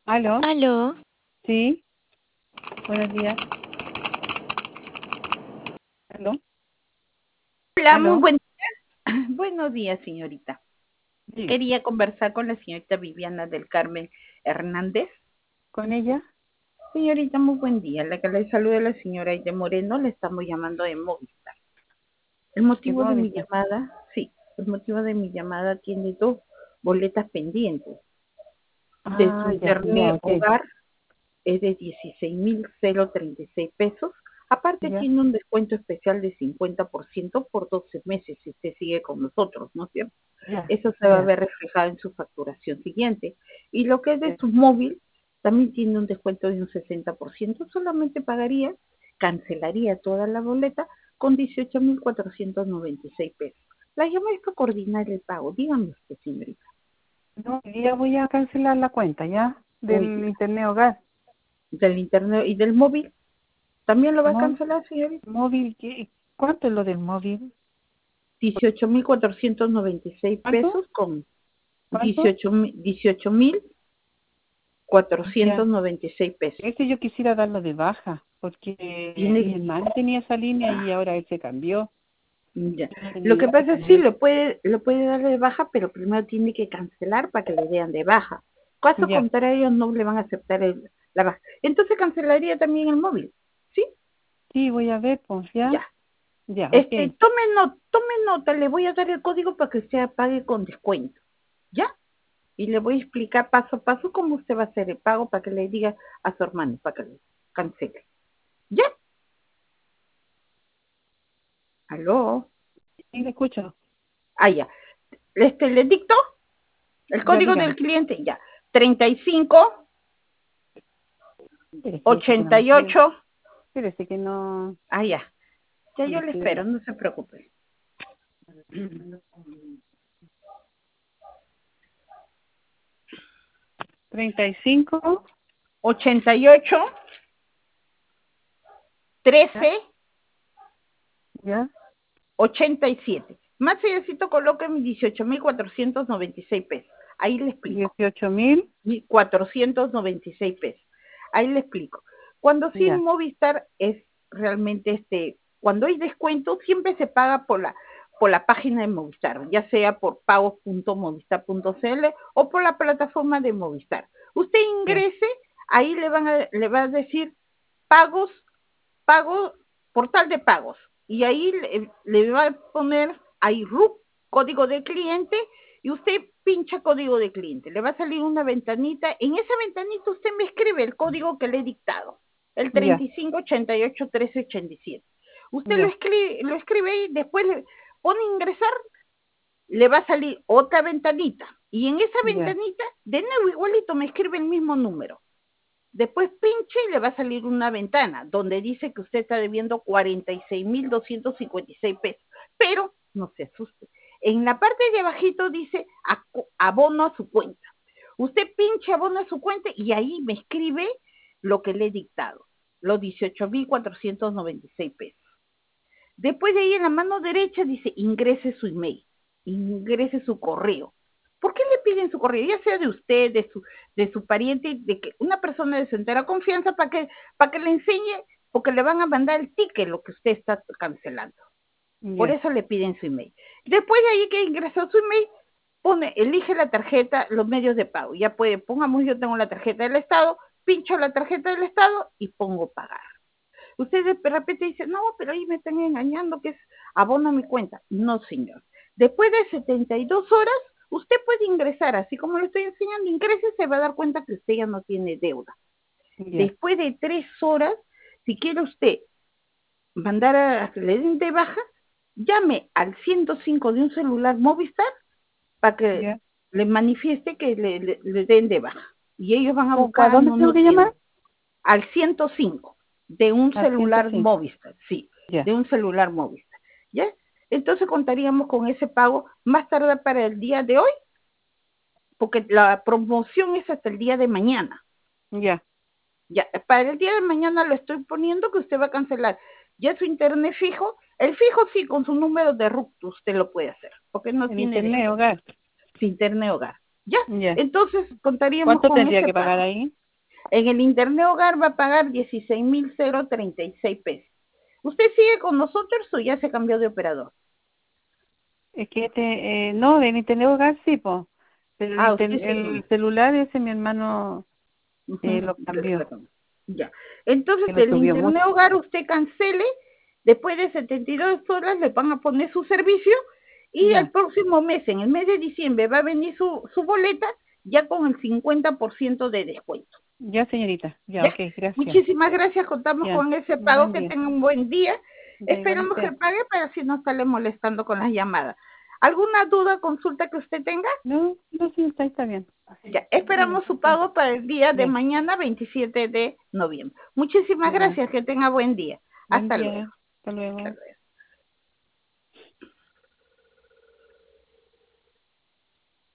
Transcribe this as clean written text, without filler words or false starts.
¿Aló? Aló, Sí, buenos días. ¿Aló? Hola, muy ¿Aló? buen día. Buenos días, señorita. Diga, Quería conversar con la señorita Viviana del Carmen Hernández. ¿con ella? Señorita, muy buen día. La que le saluda es la señora Aide Moreno, le estamos llamando de Movistar. El ¿De motivo de mi Movistar? llamada, sí, el motivo de mi llamada tiene dos boletas pendientes. De su Ya, internet ok. hogar es de 16,036 pesos. Aparte Ya, tiene un descuento especial de 50% por 12 meses si usted sigue con nosotros, ¿no es cierto? ya, Eso se va a ya, ver reflejado en su facturación siguiente. Y lo que es de ya. su móvil, también tiene un descuento de un 60%, solamente pagaría, cancelaría toda la boleta con 18,496 pesos. La llamé para coordinar el pago. Dígame usted, señorita. No, hoy día voy a cancelar la cuenta, ¿ya? Muy Del bien. internet hogar. Del internet y del móvil, ¿también lo va a Mó- cancelar, señorita? Móvil, ¿cuánto es lo del móvil? 18,496 ¿Cuánto? pesos con ¿Cuánto? 18,496 Ya. pesos. Es que yo quisiera darlo de baja, porque Tiene mi hermano tenía esa línea y ahora él se cambió. Ya. Y no Lo tenía que idea que pasa es sí, cambió. lo puede dar de baja, pero primero tiene que cancelar para que le den de baja. Caso Ya, contrario, no le van a aceptar la baja. Entonces cancelaría también el móvil, ¿sí? sí, voy a ver, pues, Ya. ya. Ya, ok. Tome nota, le voy a dar el código para que usted pague con descuento, ¿ya? Y le voy a explicar paso a paso cómo usted va a hacer el pago para que le diga a su hermano, para que le cancele. ¿Ya? ¿Aló? Sí, le escucho. Ah, ya. Le dicto el Ya, código del dígame. cliente, ya. 35 Espérese que no me quiero. 88. Espérese que no. Ah, ya. Ya No yo me le quiero. espero, no se preocupe. 35. 88 Ya, 13 ya. 87. Más sellecito coloque mis 18,496 pesos. Ahí le explico. 18.000. 496 pesos. Ahí le explico. Cuando sí Ya, Movistar es realmente cuando hay descuento siempre se paga por la página de Movistar, ya sea por pagos.movistar.cl o por la plataforma de Movistar. Usted ya, ingrese, ahí le va a decir pagos, pago, portal de pagos. Y ahí le va a poner ahí RUC, código de cliente, y usted pincha código de cliente. Le va a salir una ventanita. En esa ventanita usted me escribe el código que le he dictado, el ya, 35881387. Usted ya, lo escribe y después le pone ingresar, le va a salir otra ventanita. Y en esa ya. ventanita, de nuevo igualito, me escribe el mismo número. Después pinche y le va a salir una ventana donde dice que usted está debiendo 46,256 pesos. Pero no se asuste. En la parte de abajito dice abono a su cuenta. Usted pinche abono a su cuenta y ahí me escribe lo que le he dictado, los 18,496 pesos. Después de ahí en la mano derecha dice ingrese su email, ingrese su correo. ¿Por qué le piden su correo? Ya sea de usted, de su pariente, de que una persona de su entera confianza para que le enseñe, porque le van a mandar el ticket lo que usted está cancelando. Por Ya. eso le piden su email. Después de ahí que ingresó su email, elige la tarjeta, los medios de pago. Ya puede, pongamos, yo tengo la tarjeta del Estado, pincho la tarjeta del Estado y pongo pagar. Ustedes de repente dicen, no, pero ahí me están engañando, que es abono a mi cuenta. No, señor. Después de 72 horas, usted puede ingresar, así como lo estoy enseñando, ingrese, se va a dar cuenta que usted ya no tiene deuda. Ya. Después de 3 horas, si quiere usted mandar a que le den de baja, llame al 105 de un celular Movistar para que Ya. le manifieste que le den de baja. Y ellos van a ¿A buscar, dónde no, tengo no que tiene llamar? al 105 de un A celular 105. Movistar, sí, Ya. de un celular Movistar, ¿ya? Entonces contaríamos con ese pago más tarde para el día de hoy, porque la promoción es hasta el día de mañana. Ya. Ya, para el día de mañana lo estoy poniendo que usted va a cancelar ya su internet fijo. El fijo sí, con su número de RUT usted lo puede hacer, porque no El tiene internet descuento. hogar. Su internet hogar. Ya, Ya. entonces contaríamos ¿Cuánto con tendría ese que pagar pago. ahí? En el Internet Hogar va a pagar 16.036 pesos. ¿Usted sigue con nosotros o ya se cambió de operador? Es que no, del internet hogar sí, po. Pero Usted el sigue. celular ese mi hermano lo cambió, Ya. Entonces, que lo el subió Internet mucho. Hogar usted cancele, después de 72 horas le van a poner su servicio y el Ya, próximo mes, en el mes de diciembre, va a venir su boleta ya con el 50% de descuento. ya señorita, ya, Ya. ok, gracias. Muchísimas gracias, contamos Ya, con ese un pago, buen que día. tenga un buen día. Ya, igual Esperamos que usted. pague para así no estarle molestando con las llamadas. ¿Alguna duda, consulta que usted tenga? No, no, señorita, está bien. Ya, esperamos su Ya, pago para el día de ya, mañana, 27 de noviembre. Muchísimas ya. gracias, que tenga buen día. Buen Hasta luego. día. Hasta Hasta luego. luego.